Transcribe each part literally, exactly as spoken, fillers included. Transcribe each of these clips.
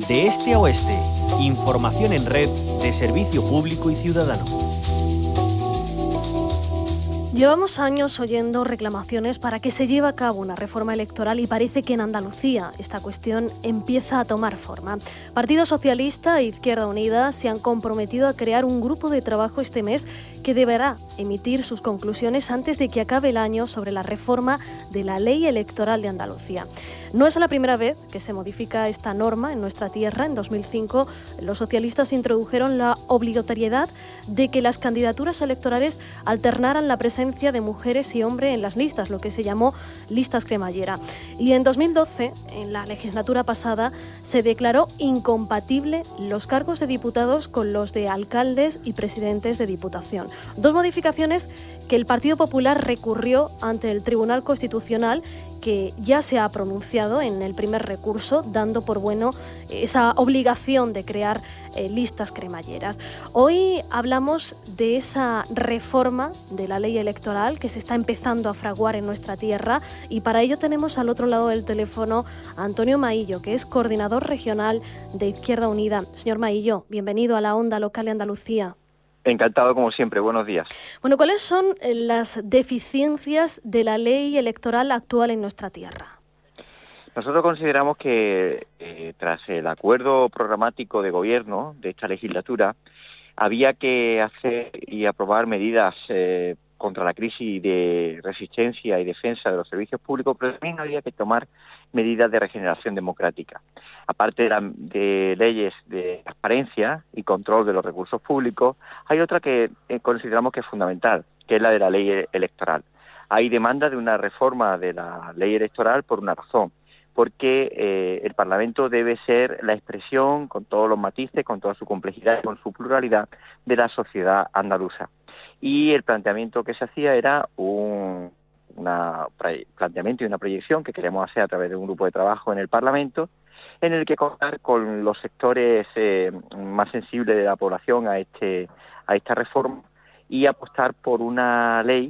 De este a oeste, información en red de servicio público y ciudadano. Llevamos años oyendo reclamaciones para que se lleve a cabo una reforma electoral y parece que en Andalucía esta cuestión empieza a tomar forma. Partido Socialista e Izquierda Unida se han comprometido a crear un grupo de trabajo este mes que deberá emitir sus conclusiones antes de que acabe el año sobre la reforma de la ley electoral de Andalucía. No es la primera vez que se modifica esta norma en nuestra tierra. En dos mil cinco, los socialistas introdujeron la obligatoriedad de que las candidaturas electorales alternaran la presencia de mujeres y hombres en las listas, lo que se llamó listas cremallera. Y en dos mil doce, en la legislatura pasada, se declaró incompatible los cargos de diputados con los de alcaldes y presidentes de diputación. Dos modificaciones que el Partido Popular recurrió ante el Tribunal Constitucional, que ya se ha pronunciado en el primer recurso, dando por bueno esa obligación de crear eh, listas cremalleras. Hoy hablamos de esa reforma de la ley electoral que se está empezando a fraguar en nuestra tierra, y para ello tenemos al otro lado del teléfono a Antonio Maillo, que es coordinador regional de Izquierda Unida. Señor Maillo, bienvenido a la Onda Local de Andalucía. Encantado, como siempre. Buenos días. Bueno, ¿cuáles son las deficiencias de la ley electoral actual en nuestra tierra? Nosotros consideramos que eh, tras el acuerdo programático de gobierno de esta legislatura había que hacer y aprobar medidas eh, contra la crisis de resistencia y defensa de los servicios públicos, pero también había que tomar medidas de regeneración democrática. Aparte de, la, de leyes de transparencia y control de los recursos públicos, hay otra que eh, consideramos que es fundamental, que es la de la ley electoral. Hay demanda de una reforma de la ley electoral por una razón, porque eh, el Parlamento debe ser la expresión, con todos los matices, con toda su complejidad, con su pluralidad, de la sociedad andaluza. Y el planteamiento que se hacía era un una planteamiento y una proyección que queremos hacer a través de un grupo de trabajo en el Parlamento, en el que contar con los sectores eh, más sensibles de la población a este a esta reforma y apostar por una ley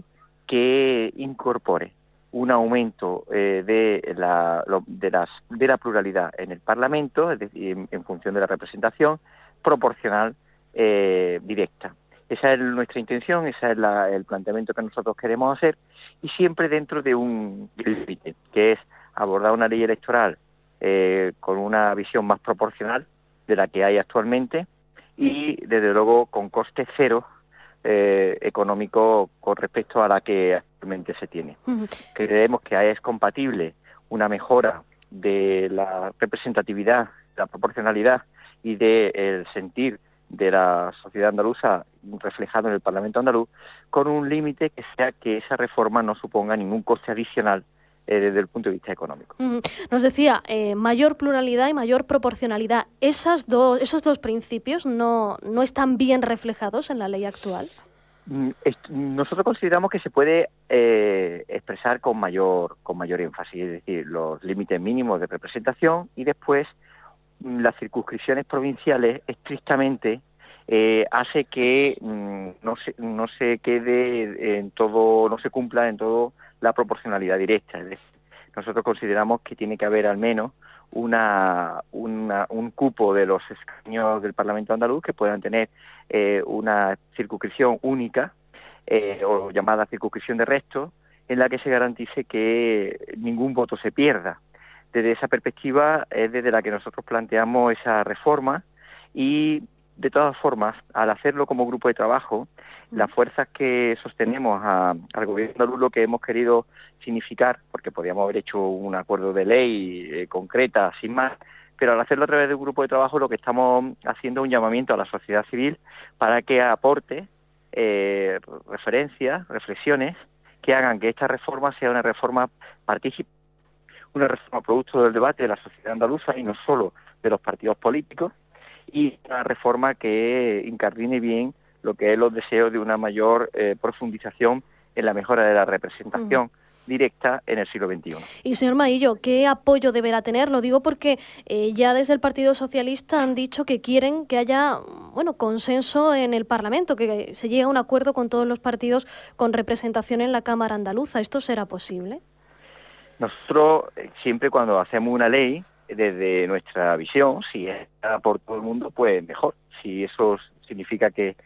que incorpore un aumento eh, de la de las de la pluralidad en el Parlamento, es decir, en, en función de la representación proporcional eh, directa. Esa es nuestra intención, ese es la, el planteamiento que nosotros queremos hacer, y siempre dentro de un límite, que es abordar una ley electoral eh, con una visión más proporcional de la que hay actualmente y, desde luego, con coste cero eh, económico con respecto a la que actualmente se tiene. Uh-huh. Creemos que es compatible una mejora de la representatividad, la proporcionalidad y del sentir de la sociedad andaluza reflejado en el Parlamento andaluz, con un límite que sea que esa reforma no suponga ningún coste adicional eh, desde el punto de vista económico. Mm, nos decía, eh, mayor pluralidad y mayor proporcionalidad. ¿Esas dos, esos dos principios no, no están bien reflejados en la ley actual? Mm, est- nosotros consideramos que se puede eh, expresar con mayor, con mayor énfasis, es decir, los límites mínimos de representación y después las circunscripciones provinciales estrictamente eh, hace que mm, no se no se quede en todo, no se cumpla en todo la proporcionalidad directa. Es decir, nosotros consideramos que tiene que haber al menos una, una un cupo de los escaños del Parlamento andaluz que puedan tener eh, una circunscripción única eh, o llamada circunscripción de resto, en la que se garantice que ningún voto se pierda. Desde esa perspectiva es desde la que nosotros planteamos esa reforma, y de todas formas, al hacerlo como grupo de trabajo, las fuerzas que sostenemos a, al gobierno andaluz lo que hemos querido significar, porque podíamos haber hecho un acuerdo de ley eh, concreta, sin más, pero al hacerlo a través de un grupo de trabajo lo que estamos haciendo es un llamamiento a la sociedad civil para que aporte eh, referencias, reflexiones que hagan que esta reforma sea una reforma participativa, una reforma producto del debate de la sociedad andaluza y no solo de los partidos políticos, y una reforma que incardine bien lo que es los deseos de una mayor eh, profundización en la mejora de la representación mm. directa en el siglo veintiuno. Y, señor Maillo, ¿qué apoyo deberá tener? Lo digo porque eh, ya desde el Partido Socialista han dicho que quieren que haya bueno consenso en el Parlamento, que se llegue a un acuerdo con todos los partidos con representación en la Cámara andaluza. ¿Esto será posible? Nosotros siempre cuando hacemos una ley desde nuestra visión, si es por todo el mundo, pues mejor. Si eso significa que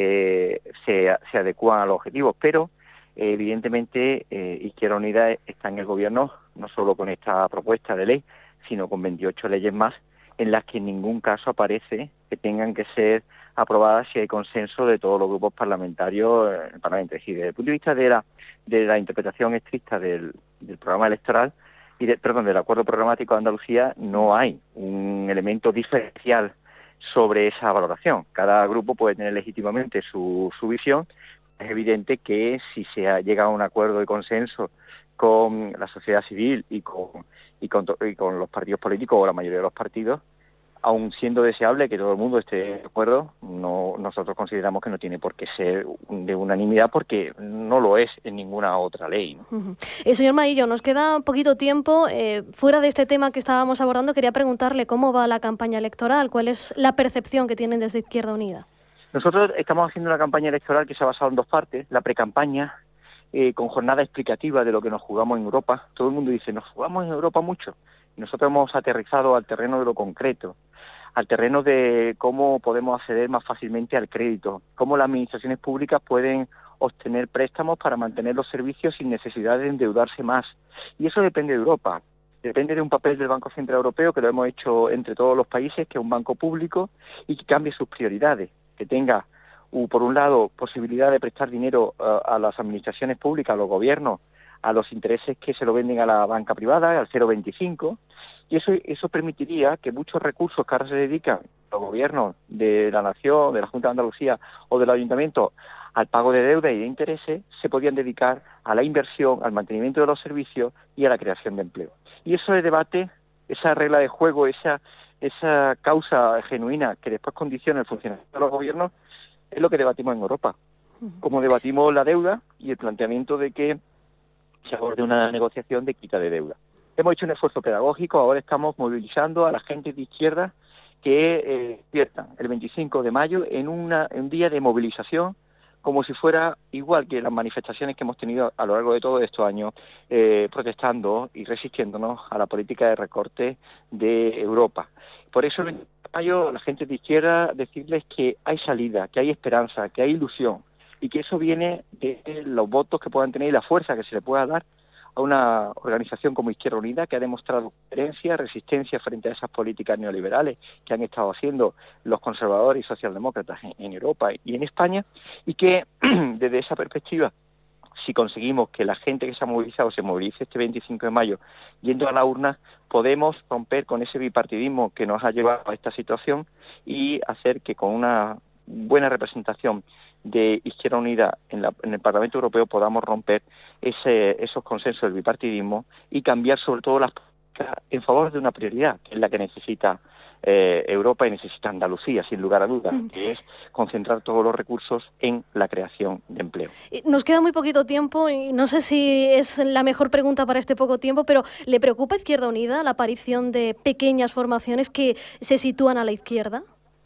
eh, se, se adecúan a los objetivos, pero eh, evidentemente eh, Izquierda Unida está en el gobierno no solo con esta propuesta de ley, sino con veintiocho leyes más, en las que en ningún caso aparece que tengan que ser aprobadas si hay consenso de todos los grupos parlamentarios en el Parlamento. Es decir, desde el punto de vista de la, de la interpretación estricta del, del programa electoral, y de, perdón, del acuerdo programático de Andalucía, no hay un elemento diferencial sobre esa valoración. Cada grupo puede tener legítimamente su, su visión. Es evidente que si se ha llegado a un acuerdo de consenso con la sociedad civil y con, y con, y con los partidos políticos o la mayoría de los partidos, aun siendo deseable que todo el mundo esté de acuerdo, no, nosotros consideramos que no tiene por qué ser de unanimidad, porque no lo es en ninguna otra ley, ¿no? Uh-huh. Eh, señor Maillo, nos queda poquito tiempo. Eh, fuera de este tema que estábamos abordando, quería preguntarle cómo va la campaña electoral, cuál es la percepción que tienen desde Izquierda Unida. Nosotros estamos haciendo una campaña electoral que se ha basado en dos partes. La precampaña, eh, con jornada explicativa de lo que nos jugamos en Europa. Todo el mundo dice, nos jugamos en Europa mucho. Nosotros hemos aterrizado al terreno de lo concreto, al terreno de cómo podemos acceder más fácilmente al crédito, cómo las administraciones públicas pueden obtener préstamos para mantener los servicios sin necesidad de endeudarse más. Y eso depende de Europa. Depende de un papel del Banco Central Europeo, que lo hemos hecho entre todos los países, que es un banco público y que cambie sus prioridades, que tenga, por un lado, posibilidad de prestar dinero a, a las administraciones públicas, a los gobiernos, a los intereses que se lo venden a la banca privada, al cero coma veinticinco, y eso eso permitiría que muchos recursos que ahora se dedican los gobiernos de la Nación, de la Junta de Andalucía o del Ayuntamiento al pago de deuda y de intereses, se podían dedicar a la inversión, al mantenimiento de los servicios y a la creación de empleo. Y eso es debate, esa regla de juego, esa esa causa genuina que después condiciona el funcionamiento de los gobiernos, es lo que debatimos en Europa. Como debatimos la deuda y el planteamiento de que se aborde una negociación de quita de deuda. Hemos hecho un esfuerzo pedagógico, ahora estamos movilizando a la gente de izquierda que eh, despiertan el veinticinco de mayo en, una, en un día de movilización, como si fuera igual que las manifestaciones que hemos tenido a lo largo de todos estos años, eh, protestando y resistiéndonos a la política de recorte de Europa. Por eso, el veinticinco de mayo, la gente de izquierda, decirles que hay salida, que hay esperanza, que hay ilusión, y que eso viene de los votos que puedan tener y la fuerza que se le pueda dar a una organización como Izquierda Unida, que ha demostrado coherencia, resistencia frente a esas políticas neoliberales que han estado haciendo los conservadores y socialdemócratas en, en Europa y en España, y que desde esa perspectiva, si conseguimos que la gente que se ha movilizado se movilice este veinticinco de mayo yendo a la urna, podemos romper con ese bipartidismo que nos ha llevado a esta situación y hacer que con una buena representación de Izquierda Unida en, la, en el Parlamento Europeo podamos romper ese, esos consensos del bipartidismo y cambiar sobre todo las políticas en favor de una prioridad, que es la que necesita eh, Europa y necesita Andalucía, sin lugar a dudas, que es concentrar todos los recursos en la creación de empleo. Nos queda muy poquito tiempo y no sé si es la mejor pregunta para este poco tiempo, pero ¿le preocupa a Izquierda Unida la aparición de pequeñas formaciones que se sitúan a la izquierda?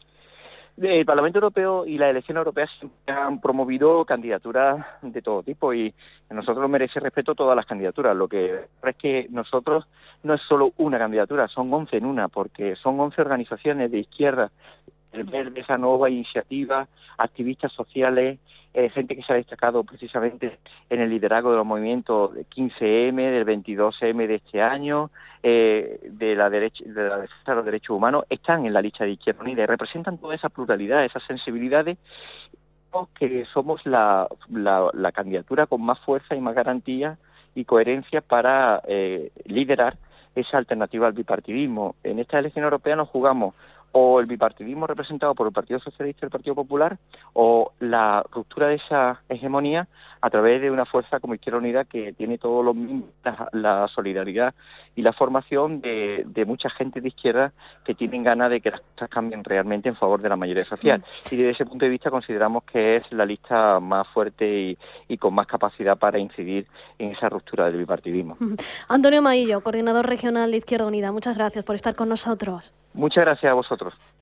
El Parlamento Europeo y las elecciones europeas han promovido candidaturas de todo tipo y a nosotros nos merece respeto todas las candidaturas. Lo que es que nosotros no es solo una candidatura, son once en una, porque son once organizaciones de izquierda, el Verde, esa nueva iniciativa, activistas sociales, eh, gente que se ha destacado precisamente en el liderazgo de los movimientos del quince eme, del veintidós eme de este año, eh, de la derecha, de la defensa de los derechos humanos, están en la lista de Izquierda Unida y representan toda esa pluralidad, esas sensibilidades, que somos la, la, la candidatura con más fuerza y más garantía y coherencia para eh, liderar esa alternativa al bipartidismo. En esta elección europea nos jugamos o el bipartidismo representado por el Partido Socialista y el Partido Popular, o la ruptura de esa hegemonía a través de una fuerza como Izquierda Unida que tiene todos los la, la solidaridad y la formación de, de mucha gente de izquierda que tienen ganas de que las cosas cambien realmente en favor de la mayoría social. Sí. Y desde ese punto de vista consideramos que es la lista más fuerte y, y con más capacidad para incidir en esa ruptura del bipartidismo. Antonio Maillo, coordinador regional de Izquierda Unida, muchas gracias por estar con nosotros. Muchas gracias a vosotros.